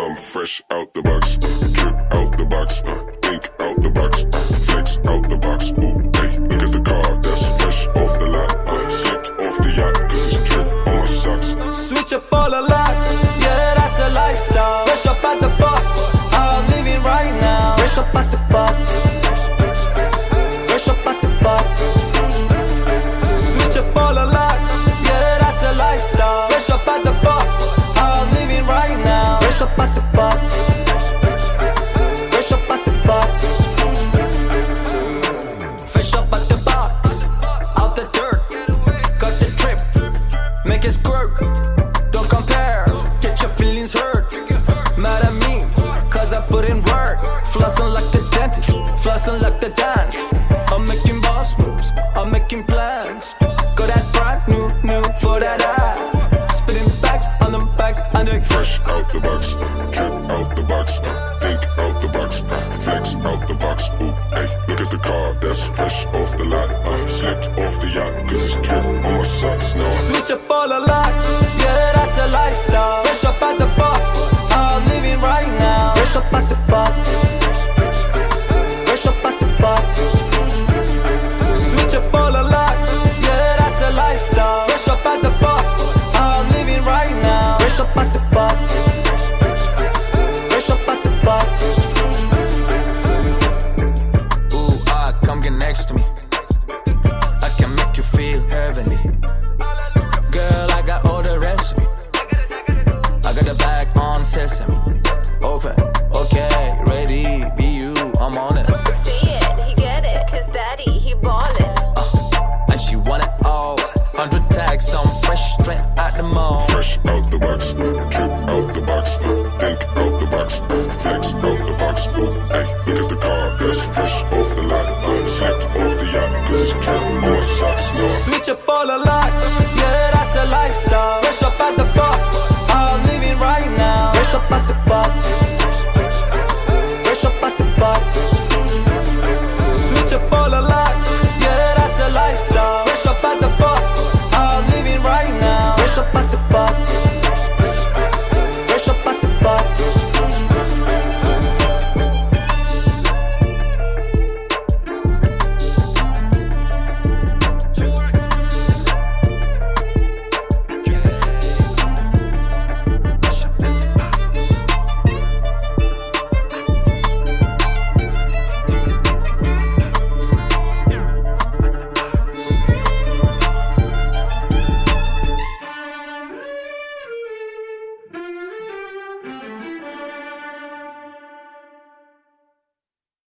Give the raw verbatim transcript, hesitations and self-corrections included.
I'm fresh out the box, uh, drip out the box, uh, think out the box, uh, flex out the box. Ooh, hey, look at the car, that's fresh off the lot. I slipped off the yacht, cause it's drip on my socks. Switch up all the locks, yeah, that's a lifestyle. Fresh up at the box, I'm living right now. Fresh up at the box, fresh up at the box. Switch up all the locks, yeah, that's a lifestyle. Fresh up at the box, I'm living right now. Fresh up at the box, fresh up at the box. Fresh up at the box, out the dirt, got the drip, make it squirt. Don't compare, get your feelings hurt. Mad at me, cause I put in work. Flossing like the dentist, flossing like the dance. I'm making boss moves, I'm making plans. Got that brand new, new for that ad. Spitting bags on them bags, on the fresh out the box, uh, drip out the box, uh, think out the box, uh, flex out the box. Ooh, hey, look at the car, that's fresh off the lot. I slipped off the yacht, cause it's drip on my socks. Now I switch up all the locks, yeah, that's a lifestyle. Fresh up at the box, I'm living right now. Fresh up at the box, fresh up at the box. Switch up all the locks, yeah, that's a lifestyle. Fresh up at the box, I'm living right now. Fresh up at the box, fresh up at the box. Ooh, ah, come get next to me. I can make you feel heavenly. Girl, I got all the recipe. I got the bag on sesame. Open, okay, ready, be you, I'm on it. See it, he get it, cause daddy, he ballin'. Uh, and she want it all. Hundred tags, I'm fresh straight out the mall. fresh out the box, uh, drip out the box, uh, think out the box, uh, flex out the box. Ooh, hey, look at the car, that's fresh off the lot. I slipped off the yacht, cause it's drip on my socks. Now I switch up all the locks,